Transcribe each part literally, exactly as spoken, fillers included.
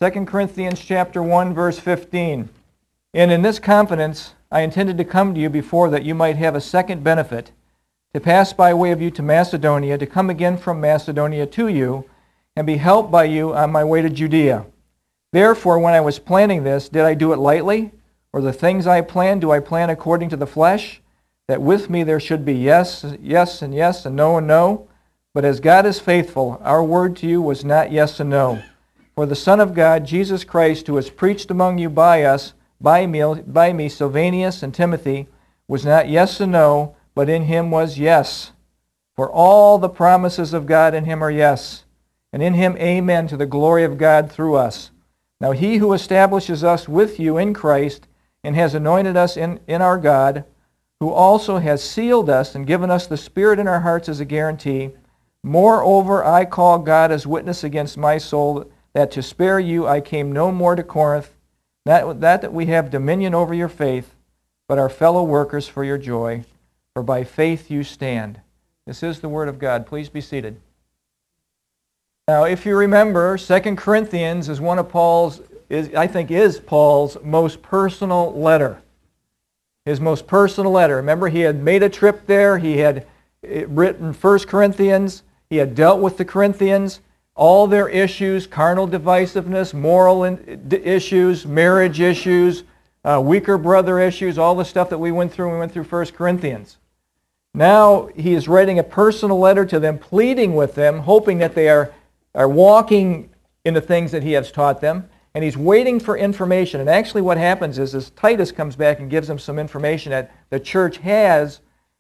Second Corinthians chapter one, verse fifteen. And in this confidence I intended to come to you before, that you might have a second benefit, to pass by way of you to Macedonia, to come again from Macedonia to you, and be helped by you on my way to Judea. Therefore, when I was planning this, did I do it lightly? Or the things I plan, do I plan according to the flesh? That with me there should be yes, yes, and yes, and no, and no. But as God is faithful, our word to you was not yes and no. For the Son of God, Jesus Christ, who was preached among you by us, by me, by me, Silvanus and Timothy, was not yes and no, but in him was yes. For all the promises of God in him are yes, and in him amen, to the glory of God through us. Now he who establishes us with you in Christ, and has anointed us in, in our God, who also has sealed us and given us the Spirit in our hearts as a guarantee. Moreover, I call God as witness against my soul, that to spare you I came no more to Corinth, that, that that we have dominion over your faith, but are fellow workers for your joy, for by faith you stand. This is the word of God. Please be seated. Now, if you remember, Second Corinthians is one of Paul's, is, I think is Paul's most personal letter. His most personal letter. Remember, he had made a trip there. He had written First Corinthians. He had dealt with the Corinthians. All their issues, carnal divisiveness, moral in, issues, marriage issues, uh, weaker brother issues, all the stuff that we went through when we went through First Corinthians. Now he is writing a personal letter to them, pleading with them, hoping that they are, are walking in the things that he has taught them. And he's waiting for information. And actually what happens is, is Titus comes back and gives him some information that the church has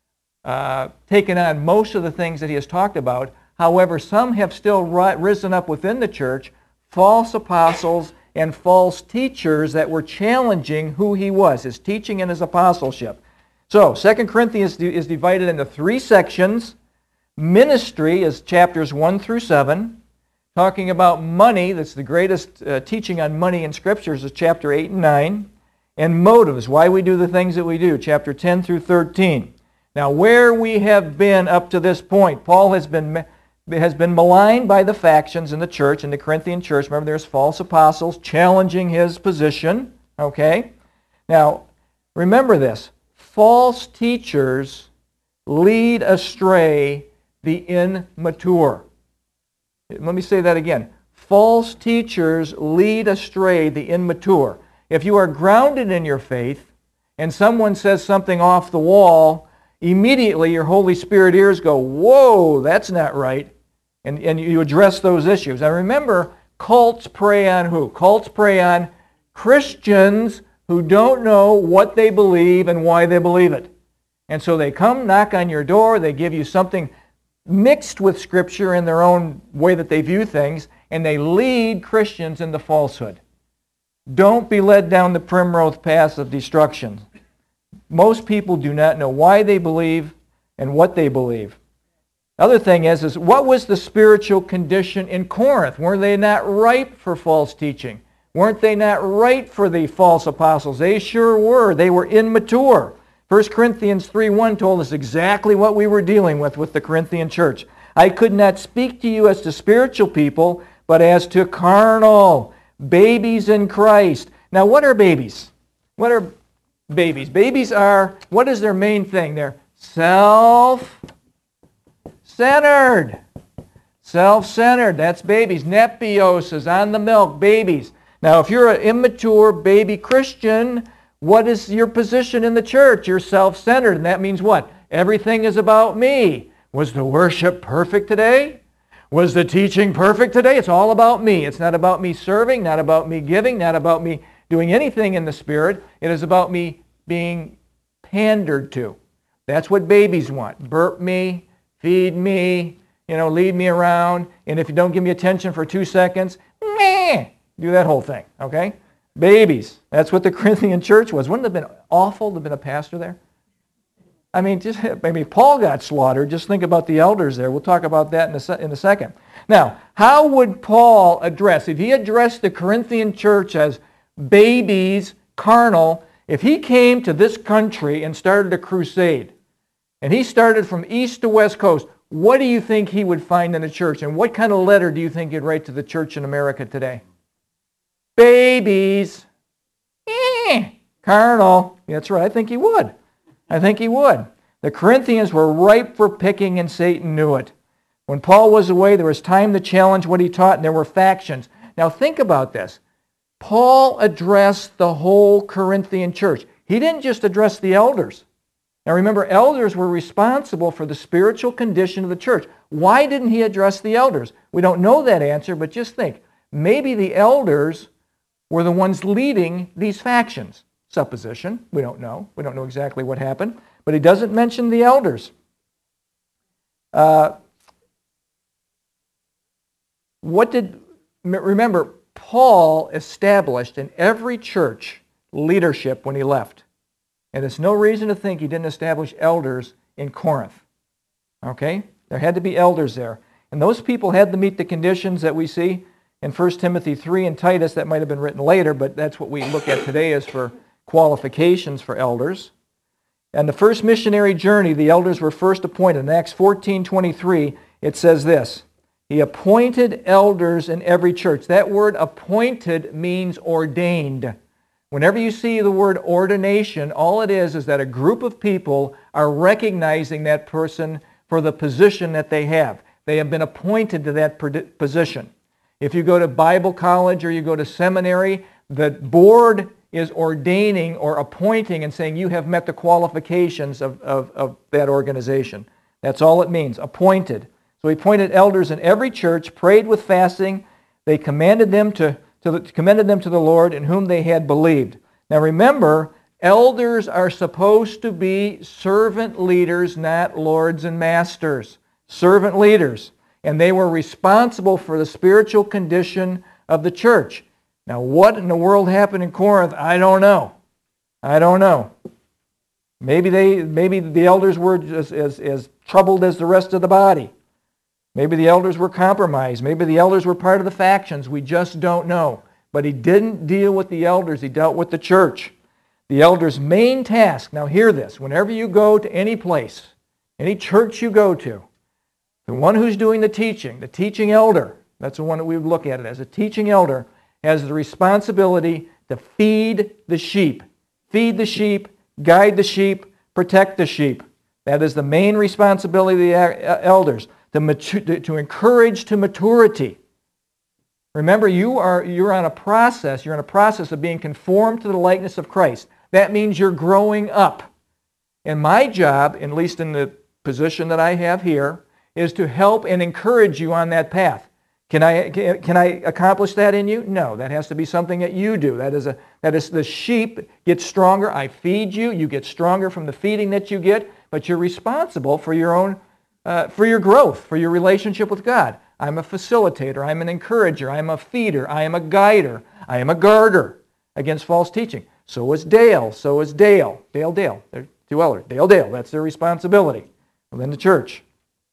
uh, taken on most of the things that he has talked about. However, some have still risen up within the church, false apostles and false teachers that were challenging who he was, his teaching and his apostleship. So, Second Corinthians is divided into three sections. Ministry is chapters one through seven. Talking about money, that's the greatest uh, teaching on money in Scriptures, is chapter eight and nine. And motives, why we do the things that we do, chapter ten through thirteen. Now, where we have been up to this point, Paul has been has been maligned by the factions in the church, in the Corinthian church. Remember, there's false apostles challenging his position. Okay? Now, remember this. False teachers lead astray the immature. Let me say that again. False teachers lead astray the immature. If you are grounded in your faith and someone says something off the wall, immediately your Holy Spirit ears go, whoa, that's not right. And, and you address those issues. Now remember, cults prey on who? Cults prey on Christians who don't know what they believe and why they believe it. And so they come, knock on your door, they give you something mixed with Scripture in their own way that they view things, and they lead Christians into falsehood. Don't be led down the primrose path of destruction. Most people do not know why they believe and what they believe. Other thing is, is what was the spiritual condition in Corinth? Were they not ripe for false teaching? Weren't they not ripe for the false apostles? They sure were. They were immature. First Corinthians three one told us exactly what we were dealing with with the Corinthian church. I could not speak to you as to spiritual people, but as to carnal, babies in Christ. Now, what are babies? What are babies? Babies are, what is their main thing? They're self-centered. Self-centered. That's babies. Nepios is on the milk, babies. Now, if you're an immature baby Christian, what is your position in the church? You're self-centered, and that means what? Everything is about me. Was the worship perfect today? Was the teaching perfect today? It's all about me. It's not about me serving, not about me giving, not about me doing anything in the Spirit. It is about me being pandered to. That's what babies want. Burp me, feed me, you know, lead me around, and if you don't give me attention for two seconds, meh, do that whole thing, okay? Babies. That's what the Corinthian church was. Wouldn't it have been awful to have been a pastor there? I mean, just I mean, Paul got slaughtered. Just think about the elders there. We'll talk about that in a, se- in a second. Now, how would Paul address, if he addressed the Corinthian church as babies, carnal, if he came to this country and started a crusade, and he started from east to west coast, what do you think he would find in the church? And what kind of letter do you think he'd write to the church in America today? babies. Eh, carnal. That's right. I think he would. I think he would. The Corinthians were ripe for picking, and Satan knew it. When Paul was away, there was time to challenge what he taught, and there were factions. Now think about this. Paul addressed the whole Corinthian church. He didn't just address the elders. Now remember, elders were responsible for the spiritual condition of the church. Why didn't he address the elders? We don't know that answer, but just think. Maybe the elders were the ones leading these factions. Supposition. We don't know. We don't know exactly what happened. But he doesn't mention the elders. Uh, what did... Remember, Paul established in every church leadership when he left. And there's no reason to think he didn't establish elders in Corinth. Okay? There had to be elders there. And those people had to meet the conditions that we see in First Timothy three and Titus. That might have been written later, but that's what we look at today as for qualifications for elders. And the first missionary journey, the elders were first appointed. In Acts fourteen twenty-three, it says this. He appointed elders in every church. That word appointed means ordained. Whenever you see the word ordination, all it is is that a group of people are recognizing that person for the position that they have. They have been appointed to that position. If you go to Bible college or you go to seminary, the board is ordaining or appointing and saying you have met the qualifications of, of, of that organization. That's all it means, appointed. So he appointed elders in every church, prayed with fasting. They commanded them to, to the, commended them to the Lord in whom they had believed. Now remember, elders are supposed to be servant leaders, not lords and masters. Servant leaders. And they were responsible for the spiritual condition of the church. Now what in the world happened in Corinth? I don't know. I don't know. Maybe they, maybe the elders were just as, as troubled as the rest of the body. Maybe the elders were compromised. Maybe the elders were part of the factions. We just don't know. But he didn't deal with the elders. He dealt with the church. The elders' main task, now hear this, whenever you go to any place, any church you go to, the one who's doing the teaching, the teaching elder, that's the one that we would look at it as, a teaching elder has the responsibility to feed the sheep. Feed the sheep, guide the sheep, protect the sheep. That is the main responsibility of the elders. To, mature, to encourage to maturity. Remember, you are you're on a process. You're in a process of being conformed to the likeness of Christ. That means you're growing up. And my job, at least in the position that I have here, is to help and encourage you on that path. Can I can I accomplish that in you? No, that has to be something that you do. That is a that is the sheep gets stronger. I feed you. You get stronger from the feeding that you get, but you're responsible for your own. Uh, for your growth, for your relationship with God. I'm a facilitator. I'm an encourager. I'm a feeder. I am a guider. I am a guarder against false teaching. So is Dale. So is Dale. Dale, Dale. They're two elders. Dale, Dale. That's their responsibility within the church.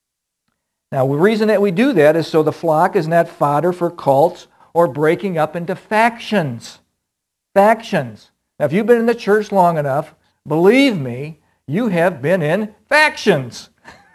Now, the reason that we do that is so the flock is not fodder for cults or breaking up into factions. Factions. Now, if you've been in the church long enough, believe me, you have been in factions.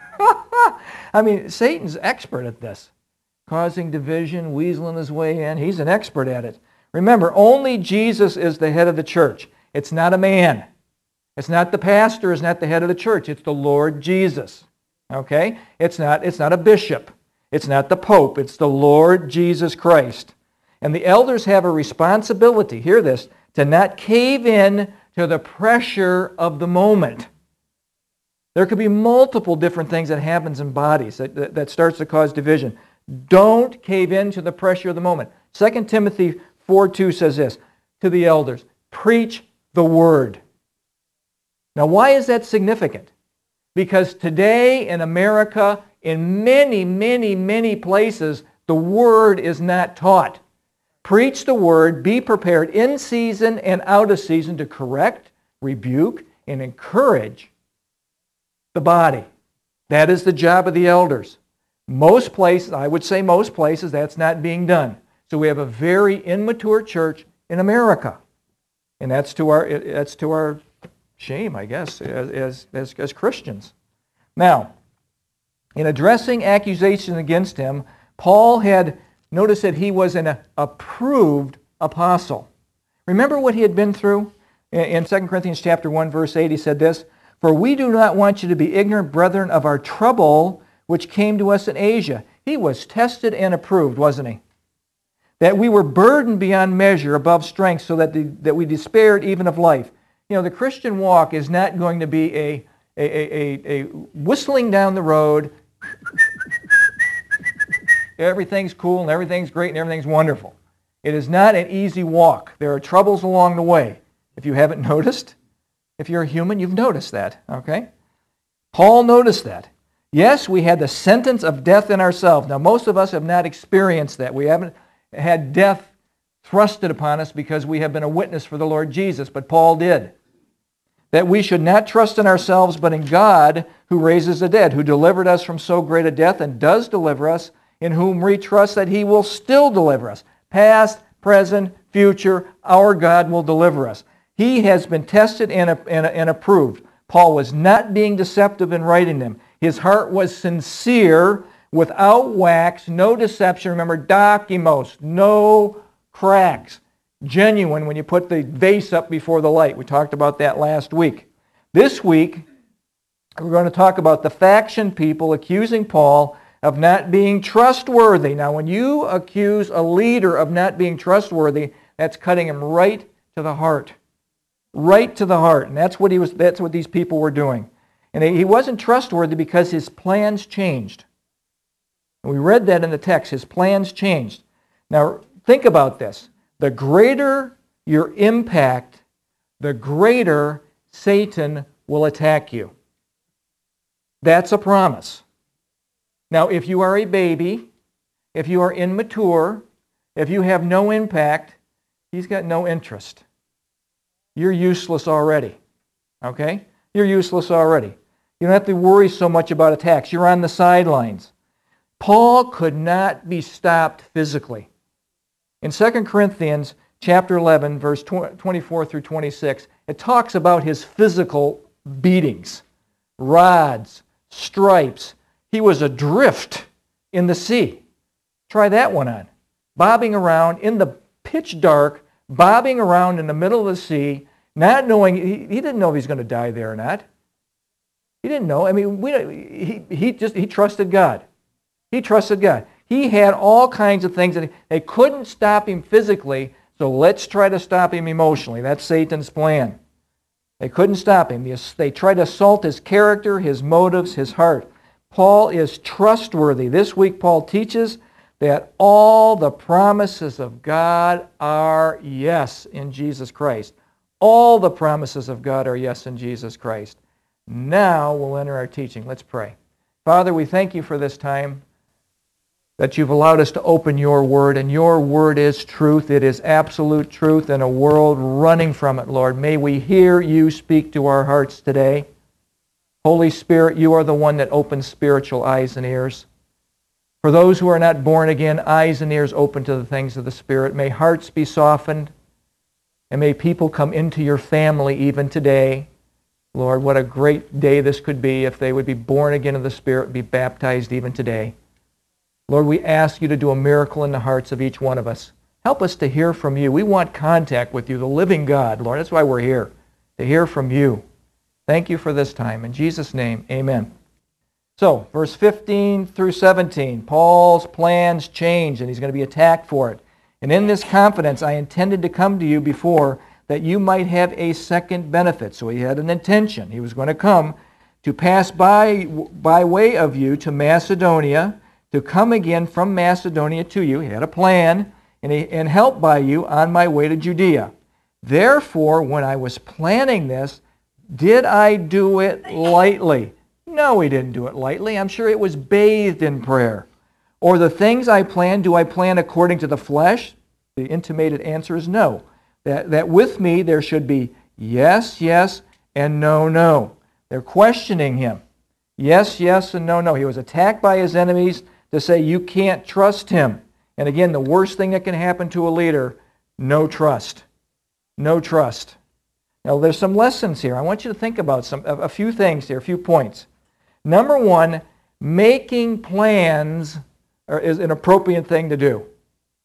I mean, Satan's expert at this. Causing division, weaseling his way in. He's an expert at it. Remember, only Jesus is the head of the church. It's not a man. It's not the pastor, it's not the head of the church. It's the Lord Jesus. Okay? It's not, it's not a bishop. It's not the Pope. It's the Lord Jesus Christ. And the elders have a responsibility, hear this, to not cave in to the pressure of the moment. There could be multiple different things that happens in bodies that, that, that starts to cause division. Don't cave in to the pressure of the moment. Second Timothy four two says this, to the elders, preach the word. Now why is that significant? Because today in America, in many, many, many places, the word is not taught. Preach the word, be prepared in season and out of season to correct, rebuke, and encourage the body. That is the job of the elders. Most places, I would say most places, that's not being done. So we have a very immature church in America. And that's to our, that's to our shame, I guess, as, as, as Christians. Now, in addressing accusations against him, Paul had noticed that he was an approved apostle. Remember what he had been through? In Second Corinthians chapter one, verse eight, he said this, "For we do not want you to be ignorant, brethren, of our trouble which came to us in Asia." He was tested and approved, wasn't he? "That we were burdened beyond measure, above strength, so that, the, that we despaired even of life." You know, the Christian walk is not going to be a, a, a, a whistling down the road, everything's cool and everything's great and everything's wonderful. It is not an easy walk. There are troubles along the way. If you haven't noticed, if you're a human, you've noticed that, okay? Paul noticed that. Yes, we had the sentence of death in ourselves. Now, most of us have not experienced that. We haven't had death thrusted upon us because we have been a witness for the Lord Jesus, but Paul did. That we should not trust in ourselves, but in God who raises the dead, who delivered us from so great a death and does deliver us, in whom we trust that he will still deliver us. Past, present, future, our God will deliver us. He has been tested and, and, and approved. Paul was not being deceptive in writing them. His heart was sincere, without wax, no deception. Remember, dokimos, no cracks. Genuine when you put the vase up before the light. We talked about that last week. This week, we're going to talk about the faction people accusing Paul of not being trustworthy. Now, when you accuse a leader of not being trustworthy, that's cutting him right to the heart. Right to the heart. And that's what he was. That's what these people were doing. And he wasn't trustworthy because his plans changed. And we read that in the text. His plans changed. Now, think about this. The greater your impact, the greater Satan will attack you. That's a promise. Now, if you are a baby, if you are immature, if you have no impact, he's got no interest. You're useless already. Okay? You're useless already. You don't have to worry so much about attacks. You're on the sidelines. Paul could not be stopped physically. In Second Corinthians chapter eleven, verse twenty-four through twenty-six, it talks about his physical beatings, rods, stripes. He was adrift in the sea. Try that one on. Bobbing around in the pitch dark, bobbing around in the middle of the sea, not knowing, he, he didn't know if he's going to die there or not. He didn't know. I mean, we, he, he just, he trusted God. He trusted God. He had all kinds of things that they couldn't stop him physically, so let's try to stop him emotionally. That's Satan's plan. They couldn't stop him. They tried to assault his character, his motives, his heart. Paul is trustworthy. This week Paul teaches that all the promises of God are yes in Jesus Christ. All the promises of God are yes in Jesus Christ. Now we'll enter our teaching. Let's pray. Father, we thank you for this time that you've allowed us to open your word, and your word is truth. It is absolute truth in a world running from it, Lord. May we hear you speak to our hearts today. Holy Spirit, you are the one that opens spiritual eyes and ears. For those who are not born again, eyes and ears open to the things of the Spirit. May hearts be softened, and may people come into your family even today. Lord, what a great day this could be if they would be born again of the Spirit and be baptized even today. Lord, we ask you to do a miracle in the hearts of each one of us. Help us to hear from you. We want contact with you, the living God. Lord, that's why we're here, to hear from you. Thank you for this time. In Jesus' name, amen. So, verse fifteen through seventeen, Paul's plans change, and he's going to be attacked for it. And in this confidence, I intended to come to you before that you might have a second benefit. So he had an intention. He was going to come to pass by, by way of you to Macedonia, to come again from Macedonia to you. He had a plan, and, he, and help by you on my way to Judea. Therefore, when I was planning this, did I do it lightly? No, he didn't do it lightly. I'm sure it was bathed in prayer. Or the things I plan, do I plan according to the flesh? The intimated answer is no. That, that with me there should be yes, yes, and no, no. They're questioning him. Yes, yes, and no, no. He was attacked by his enemies to say you can't trust him. And again, the worst thing that can happen to a leader, no trust. No trust. Now, there's some lessons here. I want you to think about some a few things here, a few points. Number one, making plans is an appropriate thing to do.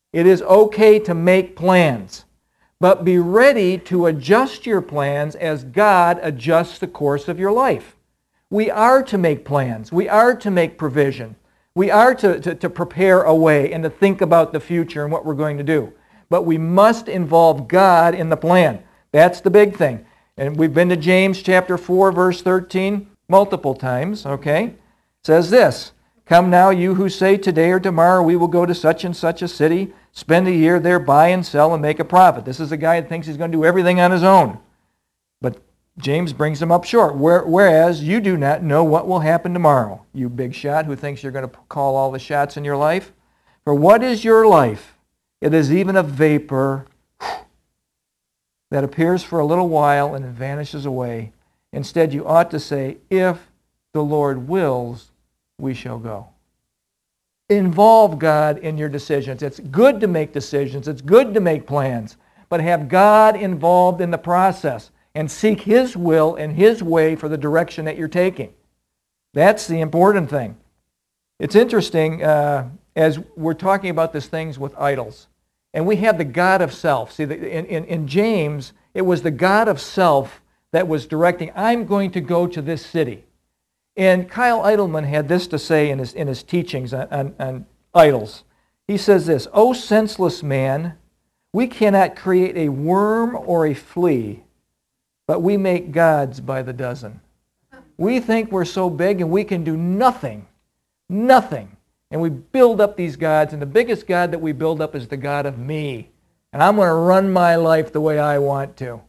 It is okay to make plans, but be ready to adjust your plans as God adjusts the course of your life. We are to make plans. We are to make provision. We are to, to, to prepare a way and to think about the future and what we're going to do. But we must involve God in the plan. That's the big thing. And we've been to James chapter four, verse thirteen multiple times, okay? It says this, "Come now, you who say today or tomorrow we will go to such and such a city, spend a year there, buy and sell, and make a profit." This is a guy that thinks he's going to do everything on his own. But James brings him up short. Whereas you do not know what will happen tomorrow, you big shot who thinks you're going to call all the shots in your life. For what is your life? It is even a vapor that appears for a little while and vanishes away. Instead, you ought to say, if the Lord wills, we shall go. Involve God in your decisions. It's good to make decisions. It's good to make plans. But have God involved in the process and seek His will and His way for the direction that you're taking. That's the important thing. It's interesting uh, as we're talking about these things with idols. And we have the God of self. See, in, in, in James, it was the God of self that was directing, I'm going to go to this city. And Kyle Idleman had this to say in his, in his teachings on, on, on idols. He says this, "O senseless man, we cannot create a worm or a flea, but we make gods by the dozen." We think we're so big and we can do nothing, nothing. And we build up these gods, and the biggest god that we build up is the God of me. And I'm going to run my life the way I want to.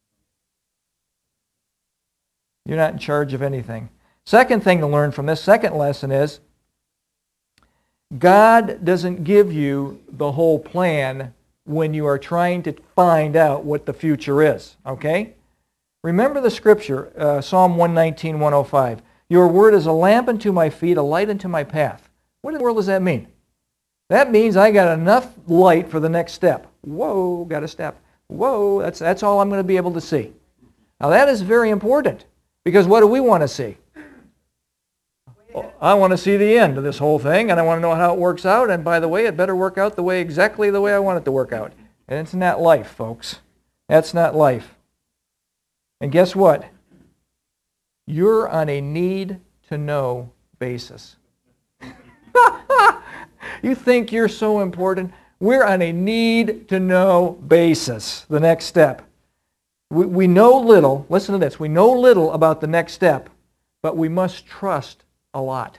You're not in charge of anything. Second thing to learn from this, second lesson is, God doesn't give you the whole plan when you are trying to find out what the future is. Okay? Remember the scripture, uh, Psalm one nineteen, one oh five. "Your word is a lamp unto my feet, a light unto my path." What in the world does that mean? That means I got enough light for the next step. Whoa, got a step. Whoa, that's, that's all I'm going to be able to see. Now that is very important, because what do we want to see? Well, I want to see the end of this whole thing, and I want to know how it works out, and by the way, it better work out the way exactly the way I want it to work out. And it's not life, folks. That's not life. And guess what? You're on a need-to-know basis. You think you're so important? We're on a need-to-know basis, the next step. We, we know little, listen to this, we know little about the next step, but we must trust a lot.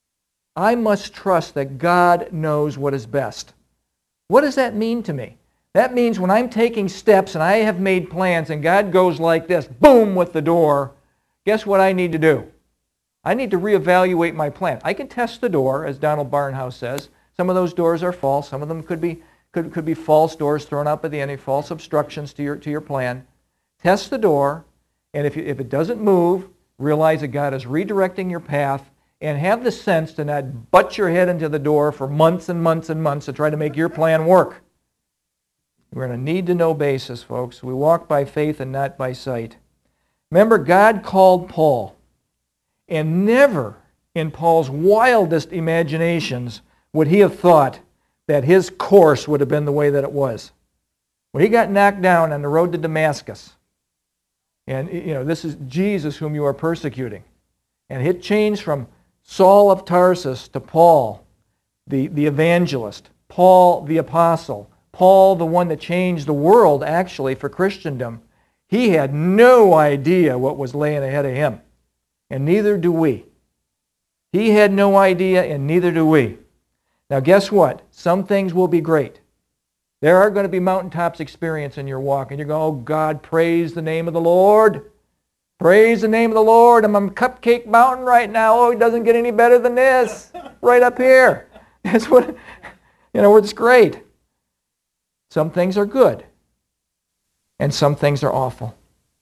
I must trust that God knows what is best. What does that mean to me? That means when I'm taking steps and I have made plans and God goes like this, boom, with the door, guess what I need to do? I need to reevaluate my plan. I can test the door, as Donald Barnhouse says. Some of those doors are false. Some of them could be, could, could be false doors thrown up at the end, false obstructions to your, to your plan. Test the door, and if, you, if it doesn't move, realize that God is redirecting your path, and have the sense to not butt your head into the door for months and months and months to try to make your plan work. We're on a need-to-know basis, folks. We walk by faith and not by sight. Remember, God called Paul, and never in Paul's wildest imaginations would he have thought that his course would have been the way that it was. When he got knocked down on the road to Damascus, and you know, this is Jesus whom you are persecuting, and it changed from Saul of Tarsus to Paul, the, the evangelist, Paul the apostle, Paul the one that changed the world actually for Christendom. He had no idea what was laying ahead of him, and neither do we. He had no idea, and neither do we. Now guess what? Some things will be great. There are going to be mountaintops experience in your walk, and you're going, oh God, praise the name of the Lord. Praise the name of the Lord. I'm on Cupcake Mountain right now. Oh, it doesn't get any better than this. Right up here. That's what, you know, it's great. Some things are good, and some things are awful.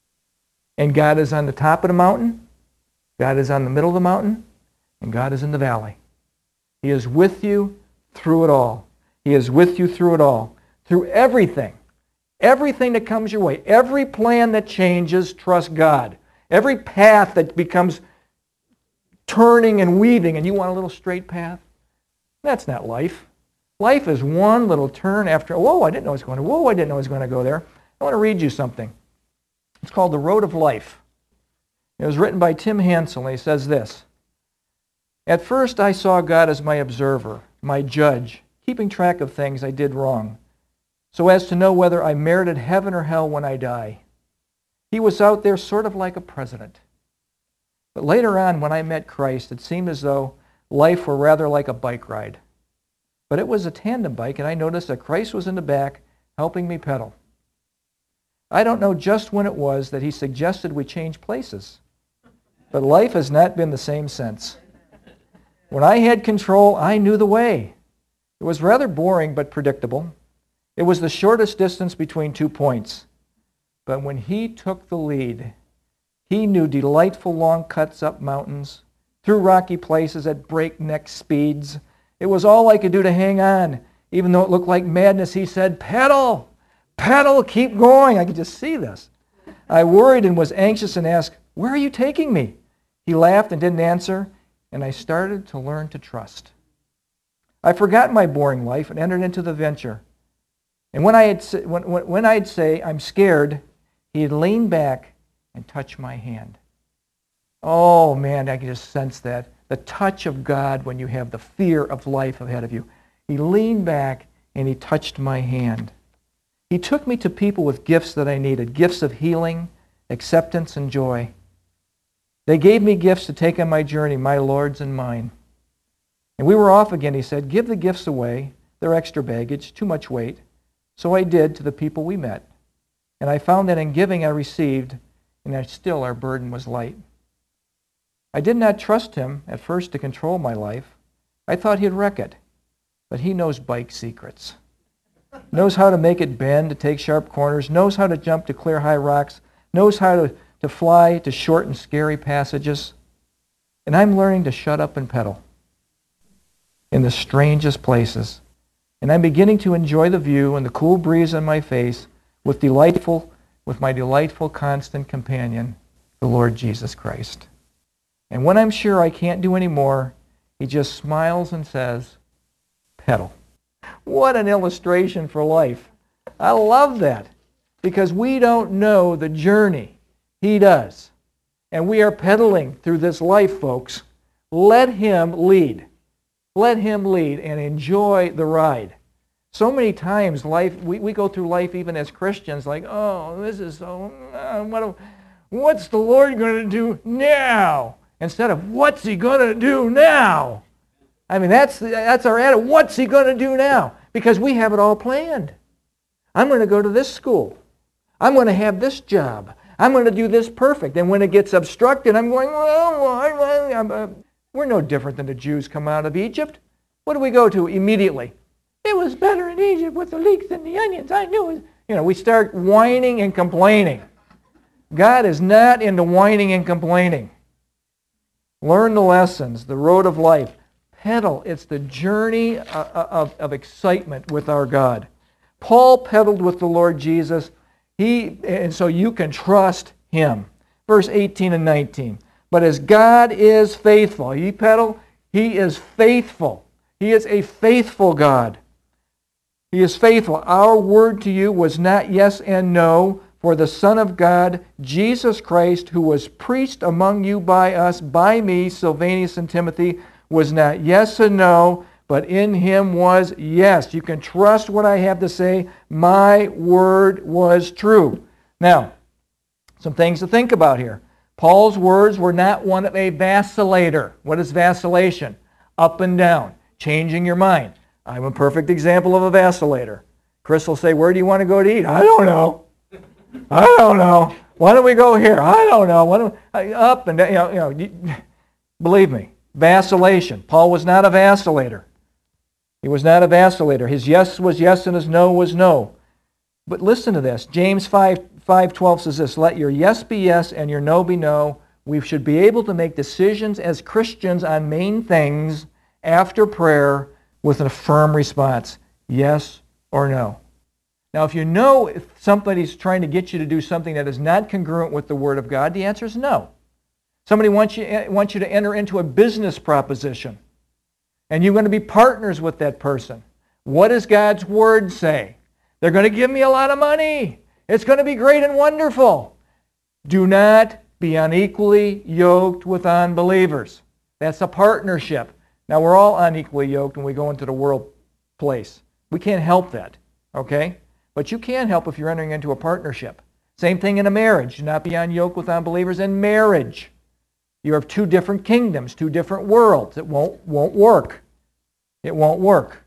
And God is on the top of the mountain, God is on the middle of the mountain, and God is in the valley. He is with you through it all. He is with you through it all. Through everything. Everything that comes your way. Every plan that changes, trust God. Every path that becomes turning and weaving, and you want a little straight path, that's not life. Life is one little turn after, whoa, I didn't know it was going to, whoa, I didn't know it was going to go there. I want to read you something. It's called The Road of Life. It was written by Tim Hansel, and he says this: "At first I saw God as my observer, my judge, keeping track of things I did wrong, so as to know whether I merited heaven or hell when I die. He was out there sort of like a president. But later on, when I met Christ, it seemed as though life were rather like a bike ride. But it was a tandem bike, and I noticed that Christ was in the back helping me pedal. I don't know just when it was that he suggested we change places, but life has not been the same since. When I had control, I knew the way. It was rather boring but predictable. It was the shortest distance between two points. But when he took the lead, he knew delightful long cuts up mountains, through rocky places at breakneck speeds. It was all I could do to hang on. Even though it looked like madness, he said, 'Pedal! Pedal! Keep going!' I could just see this. I worried and was anxious and asked, 'Where are you taking me?' He laughed and didn't answer, and I started to learn to trust. I forgot my boring life and entered into the venture. And when, I had, when, when I'd say, 'I'm scared,' he'd lean back and touch my hand." Oh man, I can just sense that. The touch of God when you have the fear of life ahead of you. He leaned back and he touched my hand. He took me to people with gifts that I needed, gifts of healing, acceptance, and joy. They gave me gifts to take on my journey, my Lord's and mine. And we were off again, he said, "Give the gifts away. They're extra baggage, too much weight." So I did to the people we met. And I found that in giving I received, and that still our burden was light. I did not trust him at first to control my life. I thought he'd wreck it. But he knows bike secrets. Knows how to make it bend, to take sharp corners, knows how to jump to clear high rocks, knows how to, to fly to short and scary passages. And I'm learning to shut up and pedal in the strangest places. And I'm beginning to enjoy the view and the cool breeze on my face with delightful, with my delightful constant companion, the Lord Jesus Christ. And when I'm sure I can't do any more, he just smiles and says, "Pedal." What an illustration for life. I love that because we don't know the journey. He does. And we are pedaling through this life, folks. Let him lead. Let him lead and enjoy the ride. So many times life, we, we go through life even as Christians like, oh, this is so, uh, what, what's the Lord going to do now? Instead of, what's he going to do now? I mean, that's, that's our attitude. What's he going to do now? Because we have it all planned. I'm going to go to this school. I'm going to have this job. I'm going to do this perfect. And when it gets obstructed, I'm going, well, I, I'm, uh, we're no different than the Jews come out of Egypt. What do we go to immediately? It was better in Egypt with the leeks and the onions. I knew it. You know, we start whining and complaining. God is not into whining and complaining. Learn the lessons, the road of life. Pedal. It's the journey of, of, of excitement with our God. Paul pedaled with the Lord Jesus. He, and so you can trust him. Verse eighteen and nineteen. But as God is faithful, he pedaled, he is faithful. He is a faithful God. He is faithful. Our word to you was not yes and no, for the Son of God, Jesus Christ, who was preached among you by us, by me, Silvanus and Timothy, was not yes and no, but in him was yes. You can trust what I have to say. My word was true. Now, some things to think about here. Paul's words were not one of a vacillator. What is vacillation? Up and down, changing your mind. I'm a perfect example of a vacillator. Chris will say, "Where do you want to go to eat?" "I don't know. I don't know. Why don't we go here?" "I don't know. Why don't we? Up and down." You know, you know, believe me, vacillation. Paul was not a vacillator. He was not a vacillator. His yes was yes and his no was no. But listen to this. James five twelve says this, "Let your yes be yes and your no be no." We should be able to make decisions as Christians on main things after prayer with a firm response, yes or no. Now, if you know if somebody's trying to get you to do something that is not congruent with the Word of God, the answer is no. Somebody wants you, wants you to enter into a business proposition, and you're going to be partners with that person. What does God's Word say? They're going to give me a lot of money. It's going to be great and wonderful. Do not be unequally yoked with unbelievers. That's a partnership. Now, we're all unequally yoked when we go into the workplace. We can't help that, okay? But you can help if you're entering into a partnership. Same thing in a marriage. Do not be unyoked with unbelievers in marriage. You have two different kingdoms, two different worlds. It won't, won't work. It won't work.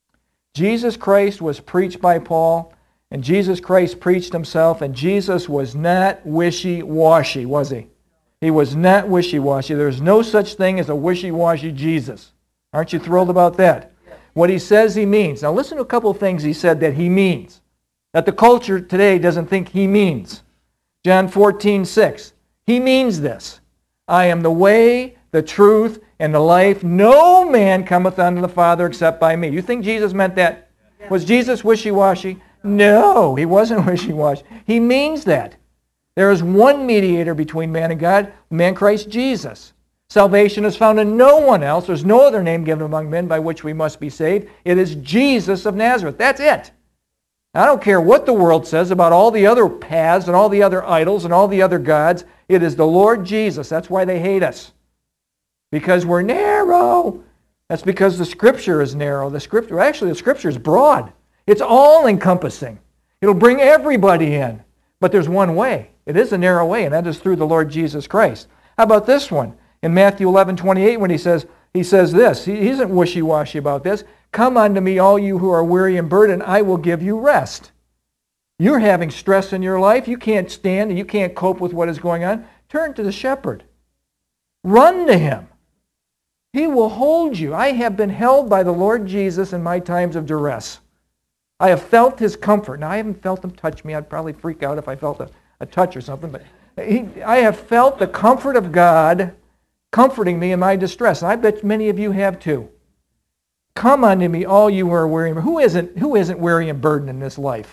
Jesus Christ was preached by Paul, and Jesus Christ preached himself, and Jesus was not wishy-washy, was he? He was not wishy-washy. There's no such thing as a wishy-washy Jesus. Aren't you thrilled about that? What he says, he means. Now listen to a couple of things he said that he means, that the culture today doesn't think he means. John fourteen six. He means this. I am the way, the truth, and the life. No man cometh unto the Father except by me. You think Jesus meant that? Was Jesus wishy-washy? No, he wasn't wishy-washy. He means that. There is one mediator between man and God, man Christ Jesus. Salvation is found in no one else. There's no other name given among men by which we must be saved. It is Jesus of Nazareth. That's it. I don't care what the world says about all the other paths and all the other idols and all the other gods. It is the Lord Jesus. That's why they hate us. Because we're narrow. That's because the Scripture is narrow. The Scripture, actually, the Scripture is broad. It's all-encompassing. It'll bring everybody in. But there's one way. It is a narrow way, and that is through the Lord Jesus Christ. How about this one? In Matthew eleven twenty-eight, when he says, he says this. He, he isn't wishy-washy about this. Come unto me, all you who are weary and burdened, I will give you rest. You're having stress in your life. You can't stand and you can't cope with what is going on. Turn to the shepherd. Run to him. He will hold you. I have been held by the Lord Jesus in my times of duress. I have felt his comfort. Now, I haven't felt him touch me. I'd probably freak out if I felt a, a touch or something. But he, I have felt the comfort of God comforting me in my distress. And I bet many of you have too. Come unto me, all you who are weary. Who isn't, who isn't weary and burdened in this life?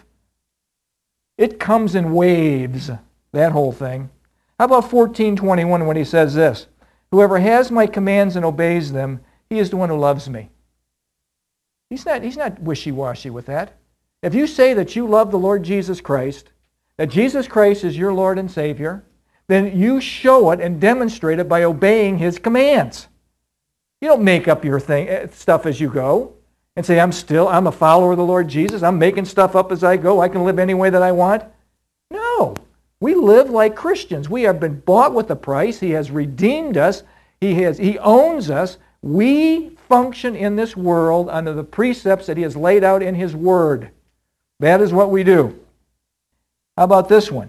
It comes in waves, that whole thing. How about fourteen twenty-one when he says this? Whoever has my commands and obeys them, he is the one who loves me. He's not, he's not wishy-washy with that. If you say that you love the Lord Jesus Christ, that Jesus Christ is your Lord and Savior, then you show it and demonstrate it by obeying his commands. You don't make up your thing, stuff as you go and say, I'm still, I'm a follower of the Lord Jesus. I'm making stuff up as I go. I can live any way that I want. No. We live like Christians. We have been bought with a price. He has redeemed us. He has, he owns us. We function in this world under the precepts that he has laid out in his word. That is what we do. How about this one?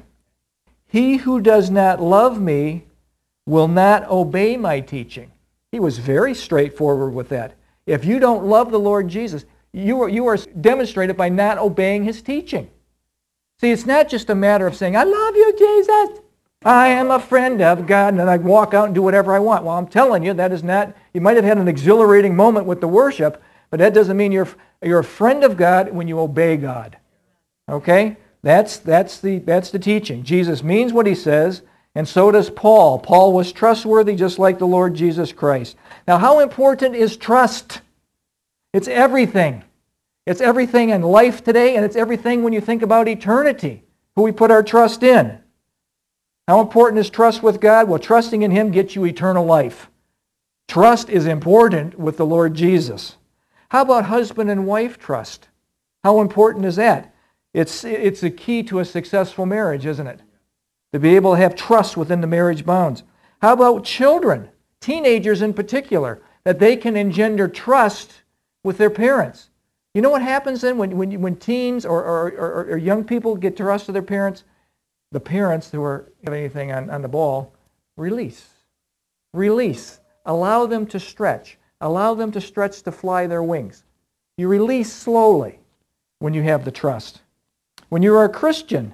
He who does not love me will not obey my teaching. He was very straightforward with that. If you don't love the Lord Jesus, you are, you are demonstrated by not obeying his teaching. See, it's not just a matter of saying, I love you, Jesus. I am a friend of God, and then I walk out and do whatever I want. Well, I'm telling you, that is not, you might have had an exhilarating moment with the worship, but that doesn't mean you're, you're a friend of God when you obey God. Okay? That's, that's, the, that's the teaching. Jesus means what he says, and so does Paul. Paul was trustworthy just like the Lord Jesus Christ. Now, how important is trust? It's everything. It's everything in life today, and it's everything when you think about eternity, who we put our trust in. How important is trust with God? Well, trusting in him gets you eternal life. Trust is important with the Lord Jesus. How about husband and wife trust? How important is that? It's, it's the key to a successful marriage, isn't it? To be able to have trust within the marriage bounds. How about children, teenagers in particular, that they can engender trust with their parents? You know what happens then when, when, when teens or, or, or, or young people get trust of their parents? The parents who are have anything on, on the ball, release. Release. Allow them to stretch. Allow them to stretch to fly their wings. You release slowly when you have the trust. When you are a Christian,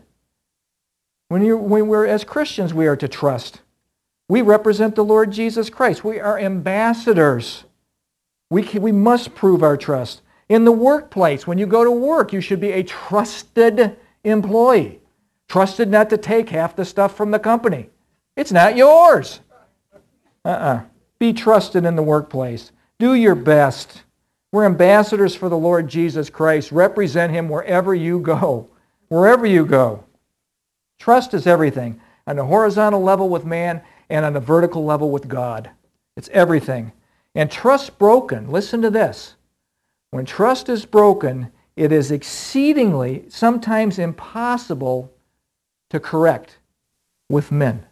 when, you when we're as Christians, we are to trust. We represent the Lord Jesus Christ. We are ambassadors. We, can, we must prove our trust. In the workplace, when you go to work, you should be a trusted employee. Trusted not to take half the stuff from the company. It's not yours. Uh-uh. Be trusted in the workplace. Do your best. We're ambassadors for the Lord Jesus Christ. Represent Him wherever you go. Wherever you go. Trust is everything. On the horizontal level with man and on the vertical level with God. It's everything. And trust broken, listen to this. When trust is broken, it is exceedingly, sometimes impossible to correct with men.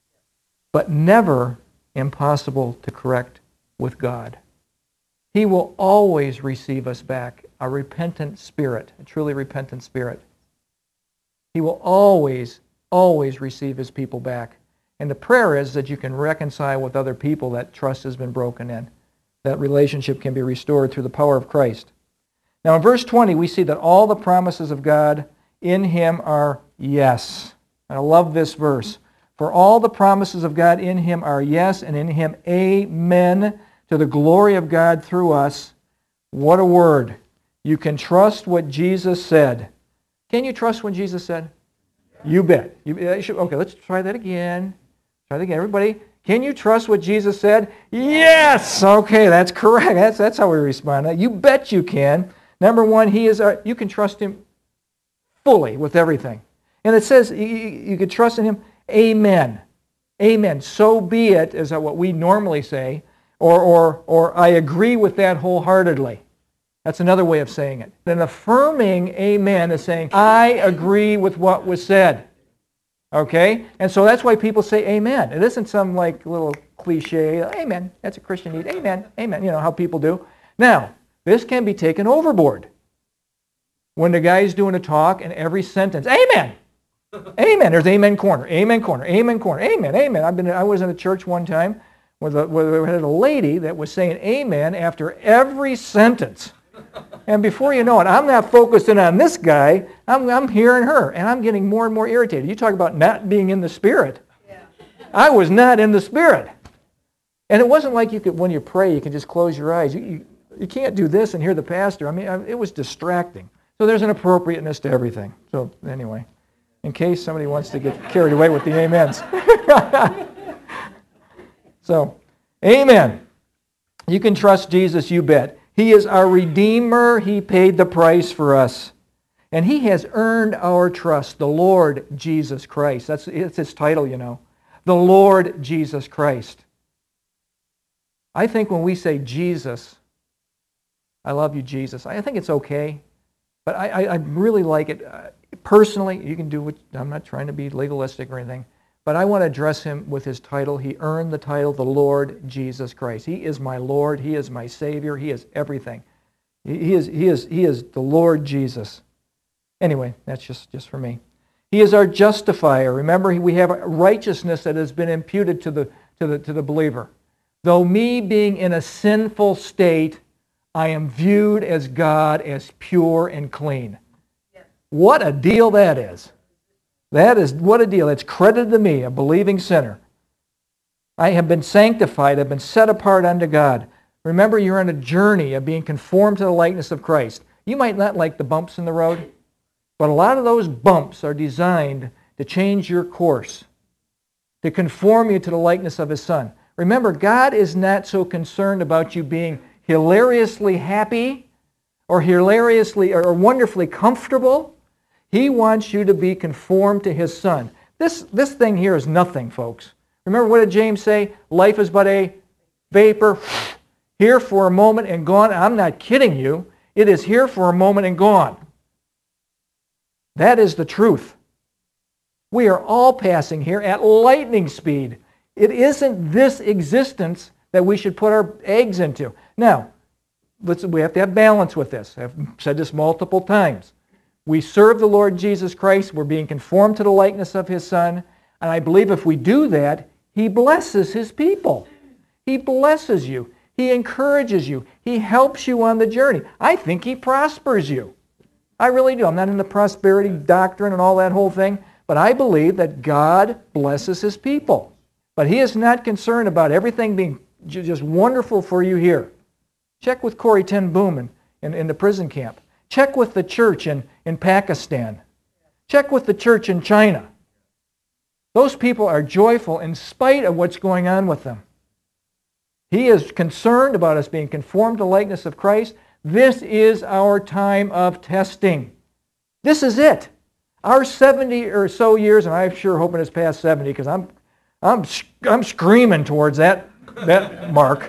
But never impossible to correct with God. He will always receive us back, a repentant spirit, a truly repentant spirit. He will always, always receive His people back. And the prayer is that you can reconcile with other people that trust has been broken in. That relationship can be restored through the power of Christ. Now in verse twenty, we see that all the promises of God in Him are yes. I love this verse. For all the promises of God in Him are yes, and in Him amen, to the glory of God through us. What a word. You can trust what Jesus said. Can you trust what Jesus said? You bet. You, okay, let's try that again. Try that again. Everybody, can you trust what Jesus said? Yes! Okay, that's correct. That's, that's how we respond. You bet you can. Number one, He is our, you can trust Him fully with everything. And it says you, you can trust in Him. Amen. Amen. So be it, is what we normally say. Or, or, or I agree with that wholeheartedly. That's another way of saying it. An affirming amen is saying, I agree with what was said. Okay? And so that's why people say amen. It isn't some like little cliche, amen, that's a Christian need, amen, amen, you know how people do. Now, this can be taken overboard. When the guy's doing a talk and every sentence, amen, amen, there's amen corner, amen corner, amen corner, amen, amen. I've been, I was in a church one time where, a, where we had a lady that was saying amen after every sentence. And before you know it, I'm not focusing on this guy. I'm, I'm hearing her, and I'm getting more and more irritated. You talk about not being in the Spirit. Yeah. I was not in the Spirit. And it wasn't like you could, when you pray, you can just close your eyes. You, you, you can't do this and hear the pastor. I mean, it was distracting. So there's an appropriateness to everything. So anyway, in case somebody wants to get carried away with the amens. So, amen. You can trust Jesus, you bet. He is our Redeemer. He paid the price for us. And He has earned our trust, the Lord Jesus Christ. That's it's His title, you know. The Lord Jesus Christ. I think when we say Jesus, I love you, Jesus, I think it's okay. But I, I, I really like it. Uh, personally, you can do what, I'm not trying to be legalistic or anything, but I want to address Him with His title. He earned the title, the Lord Jesus Christ. He is my Lord. He is my Savior. He is everything. He is, he is, he is the Lord Jesus. Anyway, that's just, just for me. He is our justifier. Remember, we have a righteousness that has been imputed to the, to the, to the believer. Though me being in a sinful state, I am viewed as God as pure and clean. Yes. What a deal that is. That is, what a deal. It's credited to me, a believing sinner. I have been sanctified. I've been set apart unto God. Remember, you're on a journey of being conformed to the likeness of Christ. You might not like the bumps in the road, but a lot of those bumps are designed to change your course, to conform you to the likeness of His Son. Remember, God is not so concerned about you being hilariously happy or hilariously or wonderfully comfortable. He wants you to be conformed to His Son. This, this thing here is nothing, folks. Remember, what did James say? Life is but a vapor, here for a moment and gone. I'm not kidding you. It is here for a moment and gone. That is the truth. We are all passing here at lightning speed. It isn't this existence that we should put our eggs into. Now, let's, we have to have balance with this. I've said this multiple times. We serve the Lord Jesus Christ. We're being conformed to the likeness of His Son. And I believe if we do that, He blesses His people. He blesses you. He encourages you. He helps you on the journey. I think He prospers you. I really do. I'm not into prosperity doctrine and all that whole thing, but I believe that God blesses His people. But He is not concerned about everything being just wonderful for you here. Check with Corrie ten Boom in, in, in the prison camp. Check with the church in, in Pakistan. Check with the church in China. Those people are joyful in spite of what's going on with them. He is concerned about us being conformed to the likeness of Christ. This is our time of testing. This is it. Our seventy or so years, and I'm sure hoping it's past seventy because I'm, I'm, I'm screaming towards that, that mark.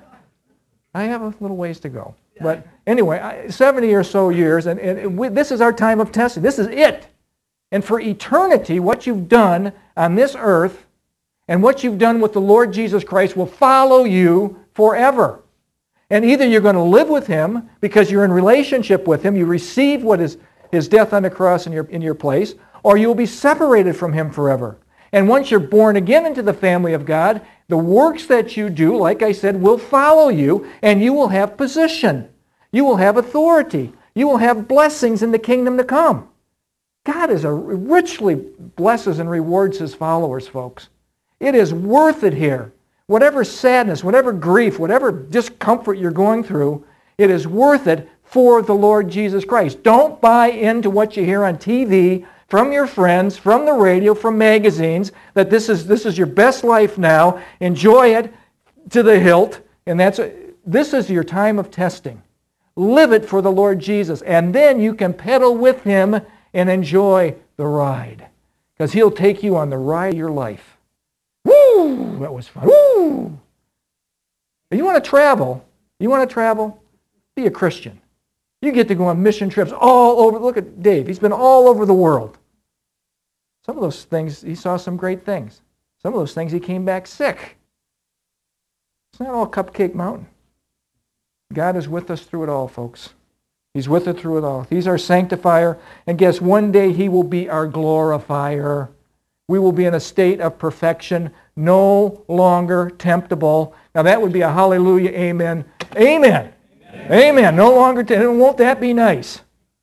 I have a little ways to go. But anyway, seventy or so years, and, and we, this is our time of testing. This is it. And for eternity, what you've done on this earth and what you've done with the Lord Jesus Christ will follow you forever. And either you're going to live with Him because you're in relationship with Him, you receive what is His death on the cross in your, in your place, or you'll be separated from Him forever. And once you're born again into the family of God, the works that you do, like I said, will follow you, and you will have position. You will have authority. You will have blessings in the kingdom to come. God is a, richly blesses and rewards His followers, folks. It is worth it here. Whatever sadness, whatever grief, whatever discomfort you're going through, it is worth it for the Lord Jesus Christ. Don't buy into what you hear on T V, from your friends, from the radio, from magazines, that this is this is your best life now. Enjoy it to the hilt, and that's a, this is your time of testing. Live it for the Lord Jesus, and then you can pedal with Him and enjoy the ride, because He'll take you on the ride of your life. Woo! That was fun. Woo! If you want to travel, you want to travel, be a Christian. You get to go on mission trips all over. Look at Dave. He's been all over the world. Some of those things, he saw some great things. Some of those things, he came back sick. It's not all Cupcake Mountain. God is with us through it all, folks. He's with us through it all. He's our sanctifier. And guess, one day He will be our glorifier. We will be in a state of perfection, no longer temptable. Now that would be a hallelujah, amen. Amen. Amen. Amen. No longer, t- won't that be nice?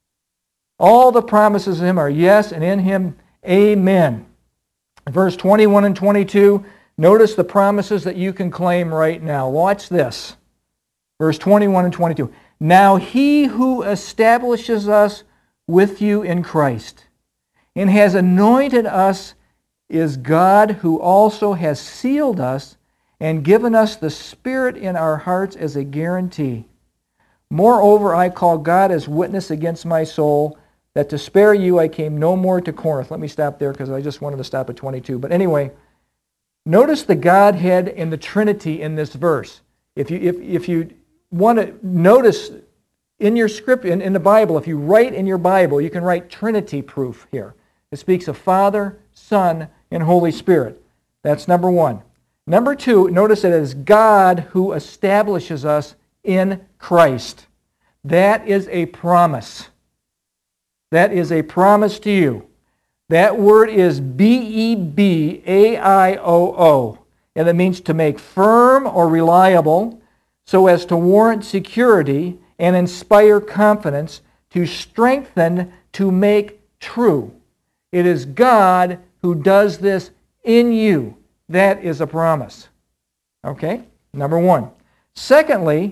All the promises of Him are yes, and in Him, amen. Verse twenty-one and twenty-two, notice the promises that you can claim right now. Watch this. Verse twenty-one and twenty-two. Now He who establishes us with you in Christ and has anointed us is God, who also has sealed us and given us the Spirit in our hearts as a guarantee. Moreover, I call God as witness against my soul, that to spare you I came no more to Corinth. Let me stop there because I just wanted to stop at twenty-two. But anyway, notice the Godhead and the Trinity in this verse. If you, if, if you want to notice in your script, in, in the Bible, if you write in your Bible, you can write Trinity proof here. It speaks of Father, Son, and Holy Spirit. That's number one. Number two, notice it is God who establishes us in Christ. That is a promise. That is a promise to you. That word is B E B A I O O, and it means to make firm or reliable so as to warrant security and inspire confidence, to strengthen, to make true. It is God who does this in you. That is a promise. Okay? Number one. Secondly,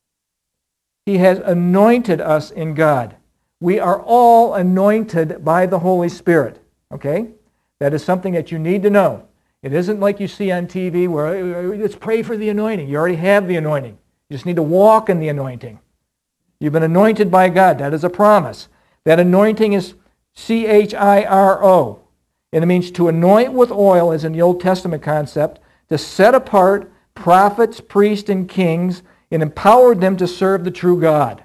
He has anointed us in God. We are all anointed by the Holy Spirit. Okay? That is something that you need to know. It isn't like you see on T V where, let's pray for the anointing. You already have the anointing. You just need to walk in the anointing. You've been anointed by God. That is a promise. That anointing is C H I R O. And it means to anoint with oil, as in the Old Testament concept, to set apart prophets, priests, and kings, and empower them to serve the true God.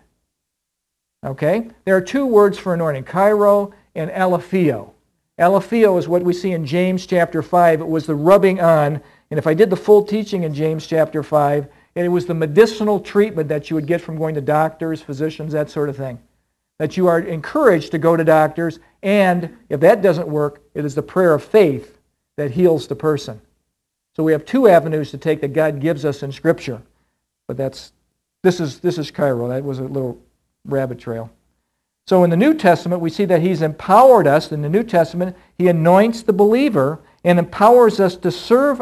Okay? There are two words for anointing, kairo and alepheo. Alepheo is what we see in James chapter five. It was the rubbing on. And if I did the full teaching in James chapter five, it was the medicinal treatment that you would get from going to doctors, physicians, that sort of thing. That you are encouraged to go to doctors, and if that doesn't work, it is the prayer of faith that heals the person. So we have two avenues to take that God gives us in Scripture. But that's this is this is kairo. That was a little rabbit trail. So in the New Testament, we see that He's empowered us. In the New Testament, He anoints the believer and empowers us to serve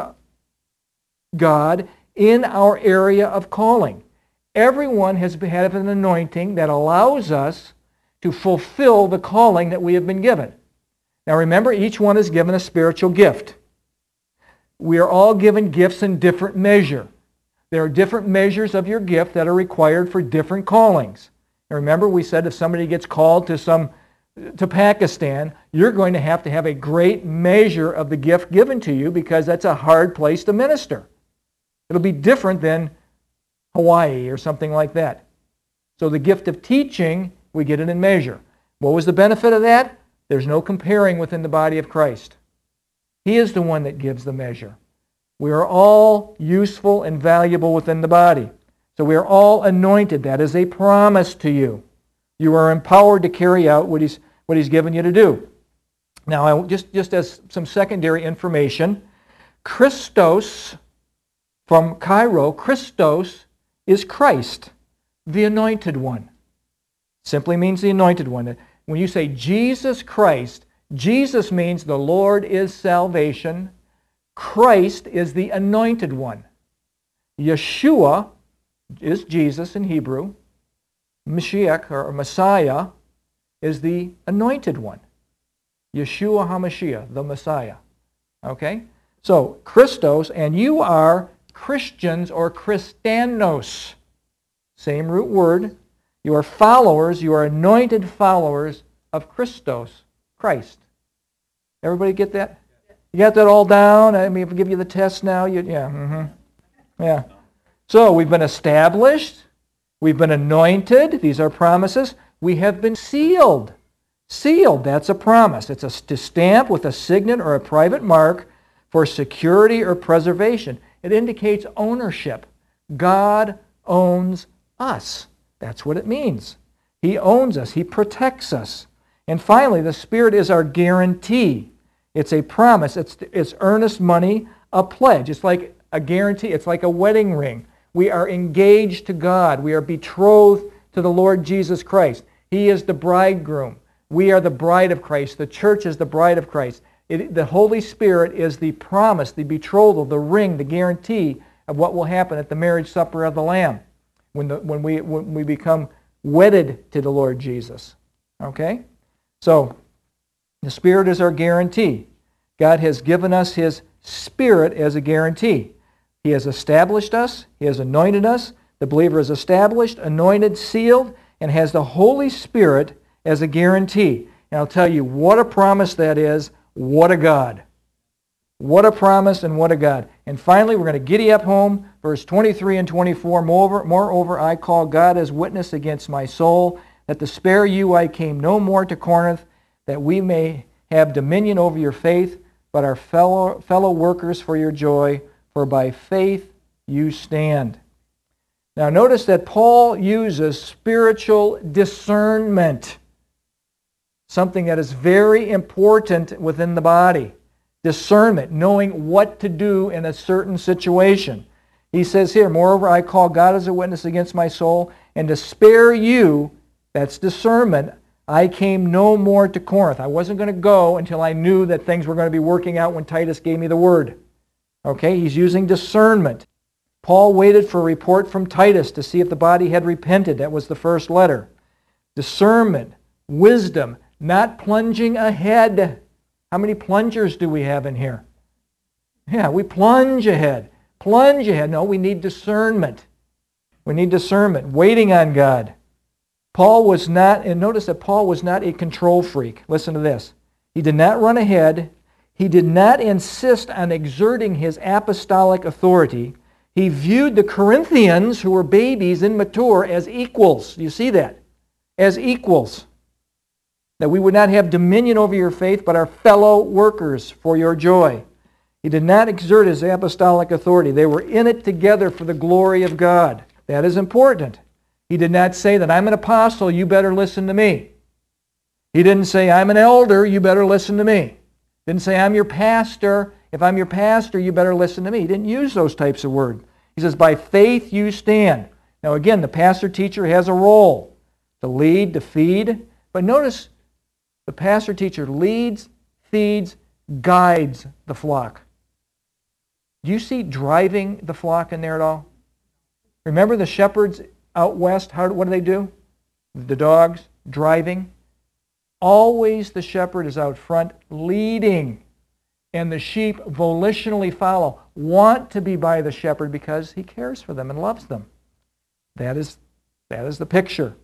God in our area of calling. Everyone has had an anointing that allows us to fulfill the calling that we have been given. Now remember, each one is given a spiritual gift. We are all given gifts in different measure. There are different measures of your gift that are required for different callings. And remember, we said if somebody gets called to some to Pakistan, you're going to have to have a great measure of the gift given to you because that's a hard place to minister. It'll be different than Hawaii or something like that. So the gift of teaching, we get it in measure. What was the benefit of that? There's no comparing within the body of Christ. He is the one that gives the measure. We are all useful and valuable within the body. So we are all anointed. That is a promise to you. You are empowered to carry out what he's, what he's given you to do. Now, I, just, just as some secondary information, Christos, from Cairo, Christos is Christ, the anointed one. Simply means the anointed one. When you say Jesus Christ, Jesus means the Lord is salvation. Christ is the anointed one. Yeshua is Jesus in Hebrew. Mashiach, or Messiah, is the anointed one. Yeshua HaMashiach, the Messiah. Okay? So, Christos, and you are Christians or Christanos. Same root word. You are followers, you are anointed followers of Christos, Christ. Everybody get that? You got that all down? I mean, if I give you the test now, you, yeah. Mm-hmm. Yeah. So, we've been established. We've been anointed. These are promises. We have been sealed. Sealed, that's a promise. It's a to stamp with a signet or a private mark for security or preservation. It indicates ownership. God owns us. That's what it means. He owns us. He protects us. And finally, the Spirit is our guarantee. It's a promise. It's, it's earnest money, a pledge. It's like a guarantee. It's like a wedding ring. We are engaged to God. We are betrothed to the Lord Jesus Christ. He is the bridegroom. We are the bride of Christ. The church is the bride of Christ. It, the Holy Spirit is the promise, the betrothal, the ring, the guarantee of what will happen at the marriage supper of the Lamb when, the, when, we, when we become wedded to the Lord Jesus. Okay? So, the Spirit is our guarantee. God has given us His Spirit as a guarantee. He has established us. He has anointed us. The believer is established, anointed, sealed, and has the Holy Spirit as a guarantee. And I'll tell you what a promise that is. What a God. What a promise and what a God. And finally, we're going to giddy up home, verse twenty-three and twenty-four. Moreover, moreover, I call God as witness against my soul, that to spare you I came no more to Corinth, that we may have dominion over your faith, but are fellow, fellow workers for your joy, for by faith you stand. Now notice that Paul uses spiritual discernment, something that is very important within the body. Discernment, knowing what to do in a certain situation. He says here, moreover, I call God as a witness against my soul, and to spare you, that's discernment, I came no more to Corinth. I wasn't going to go until I knew that things were going to be working out when Titus gave me the word. Okay, he's using discernment. Paul waited for a report from Titus to see if the body had repented. That was the first letter. Discernment, wisdom, not plunging ahead. How many plungers do we have in here? Yeah, we plunge ahead. Plunge ahead. No, we need discernment. We need discernment. Waiting on God. Paul was not, and notice that Paul was not a control freak. Listen to this. He did not run ahead. He did not insist on exerting his apostolic authority. He viewed the Corinthians, who were babies, immature, as equals. Do you see that? As equals. That we would not have dominion over your faith, but are fellow workers for your joy. He did not exert his apostolic authority. They were in it together for the glory of God. That is important. He did not say that I'm an apostle, you better listen to me. He didn't say I'm an elder, you better listen to me. He didn't say I'm your pastor. If I'm your pastor, you better listen to me. He didn't use those types of words. He says, by faith you stand. Now again, the pastor-teacher has a role to lead, to feed. But notice, the pastor-teacher leads, feeds, guides the flock. Do you see driving the flock in there at all? Remember the shepherds out west, how, what do they do? The dogs, driving. Always the shepherd is out front leading. and the sheep volitionally follow, want to be by the shepherd because he cares for them and loves them. That is, that is the picture.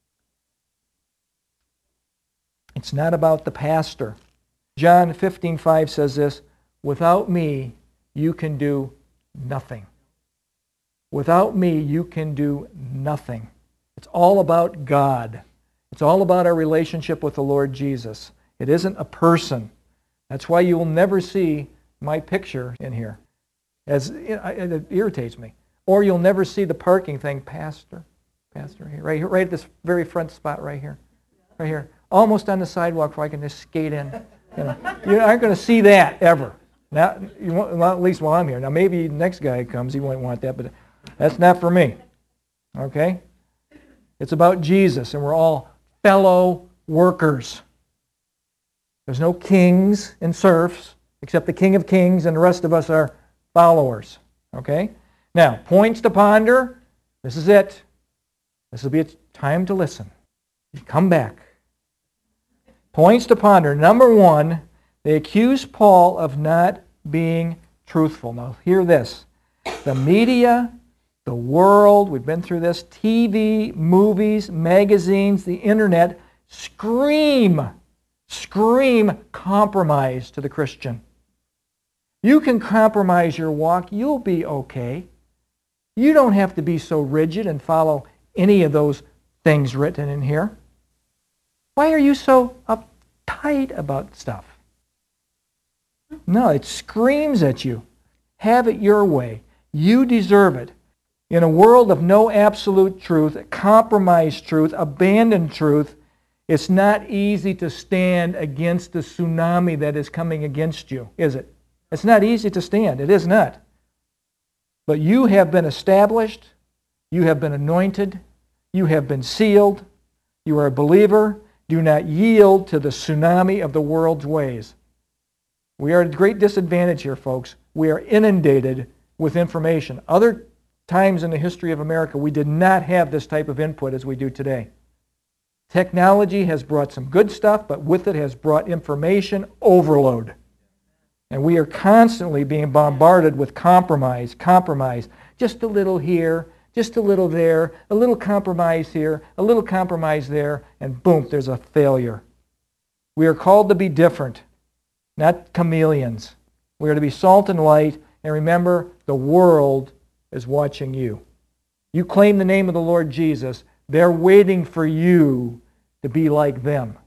It's not about the pastor. John fifteen five says this, without me, you can do nothing. Without me, you can do nothing. It's all about God. It's all about our relationship with the Lord Jesus. It isn't a person. That's why you will never see my picture in here. As it irritates me. Or you'll never see the parking thing, Pastor, Pastor, here, right here, right at this very front spot right here. Right here. Almost on the sidewalk where I can just skate in. You know, you aren't going to see that ever. Not, you won't, well, at least while I'm here. Now maybe the next guy comes, he won't want that, but that's not for me. Okay? It's about Jesus, and we're all fellow workers. There's no kings and serfs, except the King of Kings, and the rest of us are followers. Okay? Now, points to ponder. This is it. This will be a time to listen. Come back. Points to ponder. Number one, they accuse Paul of not being truthful. Now, hear this. The media, the world, we've been through this, T V, movies, magazines, the internet, scream, scream compromise to the Christian. You can compromise your walk. You'll be okay. You don't have to be so rigid and follow any of those things written in here. Why are you so uptight about stuff? No, it screams at you. Have it your way. You deserve it. In a world of no absolute truth, compromised truth, abandoned truth, it's not easy to stand against the tsunami that is coming against you, is it? It's not easy to stand. It is not. But you have been established. You have been anointed. You have been sealed. You are a believer. Do not yield to the tsunami of the world's ways. We are at a great disadvantage here, folks. We are inundated with information. Other times in the history of America, we did not have this type of input as we do today. Technology has brought some good stuff, but with it has brought information overload. And we are constantly being bombarded with compromise, compromise. Just a little here, just a little there, a little compromise here, a little compromise there, and boom, there's a failure. We are called to be different, not chameleons. We are to be salt and light, and remember, the world is watching you. You claim the name of the Lord Jesus, they're waiting for you to be like them.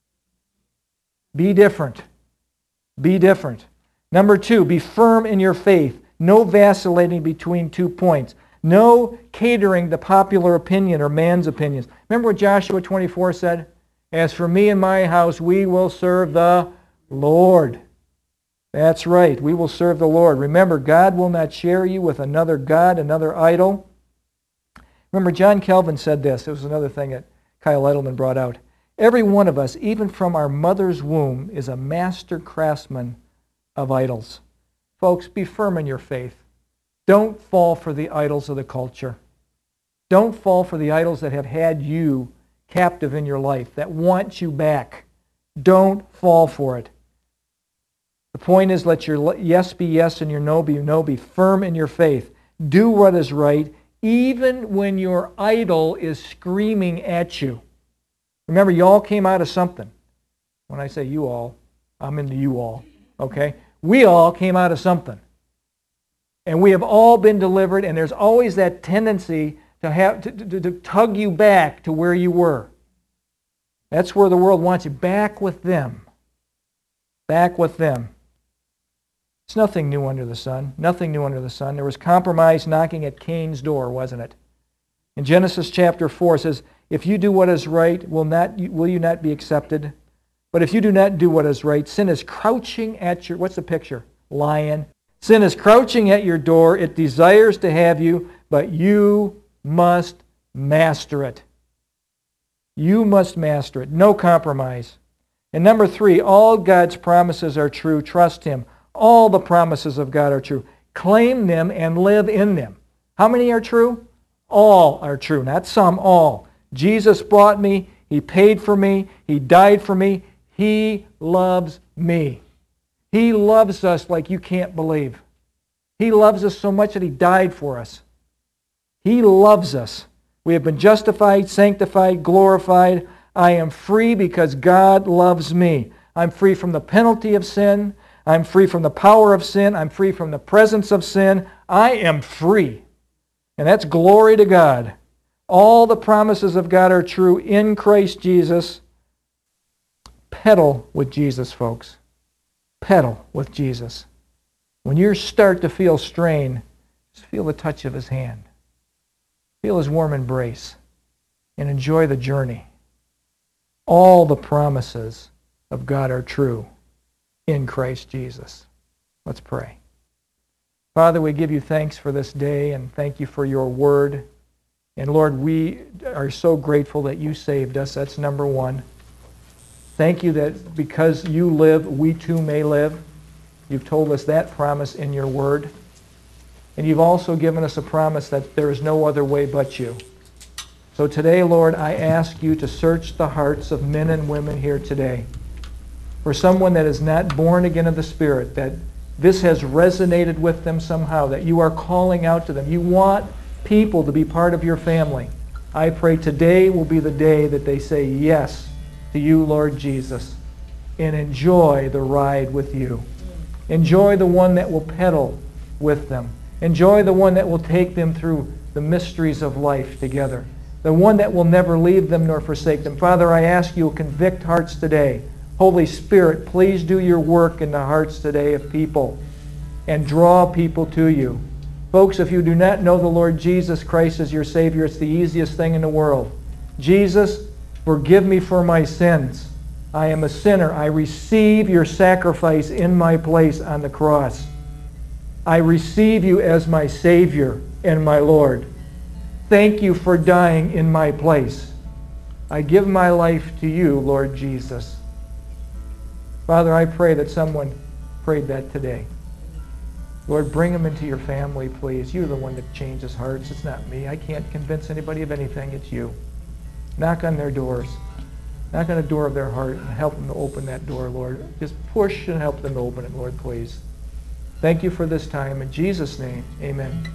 Be different. Be different. Number two, be firm in your faith. No vacillating between two points. No catering to popular opinion or man's opinions. Remember what Joshua twenty-four said? As for me and my house, we will serve the Lord. That's right. We will serve the Lord. Remember, God will not share you with another god, another idol. Remember, John Calvin said this. It was another thing that Kyle Edelman brought out. Every one of us, even from our mother's womb, is a master craftsman of idols. Folks, be firm in your faith. Don't fall for the idols of the culture. Don't fall for the idols that have had you captive in your life, that want you back. Don't fall for it. The point is, let your yes be yes and your no be no. Be firm in your faith. Do what is right, even when your idol is screaming at you. Remember, you all came out of something. When I say you all, I'm into you all. Okay? We all came out of something. And we have all been delivered, and there's always that tendency to have to, to, to tug you back to where you were. That's where the world wants you. Back with them. Back with them. It's nothing new under the sun. Nothing new under the sun. There was compromise knocking at Cain's door, wasn't it? In Genesis chapter four, it says, if you do what is right, will not will you not be accepted? But if you do not do what is right, sin is crouching at your, what's the picture? Lion. Sin is crouching at your door. It desires to have you, but you must master it. You must master it. No compromise. And number three, all God's promises are true. Trust Him. All the promises of God are true. Claim them and live in them. How many are true? All are true. Not some, all. Jesus bought me. He paid for me. He died for me. He loves me. He loves us like you can't believe. He loves us so much that He died for us. He loves us. We have been justified, sanctified, glorified. I am free because God loves me. I'm free from the penalty of sin. I'm free from the power of sin. I'm free from the presence of sin. I am free. And that's glory to God. All the promises of God are true in Christ Jesus. Pedal with Jesus, folks. Pedal with Jesus. When you start to feel strain, just feel the touch of His hand. Feel His warm embrace. And enjoy the journey. All the promises of God are true in Christ Jesus. Let's pray. Father, we give you thanks for this day and thank you for your word. And Lord, we are so grateful that you saved us. That's number one. Thank you that because you live, we too may live. You've told us that promise in your word. And you've also given us a promise that there is no other way but you. So today, Lord, I ask you to search the hearts of men and women here today. For someone that is not born again of the Spirit, that this has resonated with them somehow, that you are calling out to them. You want people to be part of your family. I pray today will be the day that they say yes to you, Lord Jesus, and enjoy the ride with you. Enjoy the one that will pedal with them. Enjoy the one that will take them through the mysteries of life together. The one that will never leave them nor forsake them. Father, I ask you to convict hearts today. Holy Spirit, please do your work in the hearts today of people and draw people to you. Folks, if you do not know the Lord Jesus Christ as your Savior, it's the easiest thing in the world. Jesus, forgive me for my sins. I am a sinner. I receive your sacrifice in my place on the cross. I receive you as my Savior and my Lord. Thank you for dying in my place. I give my life to you, Lord Jesus. Father, I pray that someone prayed that today. Lord, bring them into your family, please. You're the one that changes hearts. It's not me. I can't convince anybody of anything. It's you. Knock on their doors. Knock on the door of their heart and help them to open that door, Lord. Just push and help them to open it, Lord, please. Thank you for this time. In Jesus' name, amen.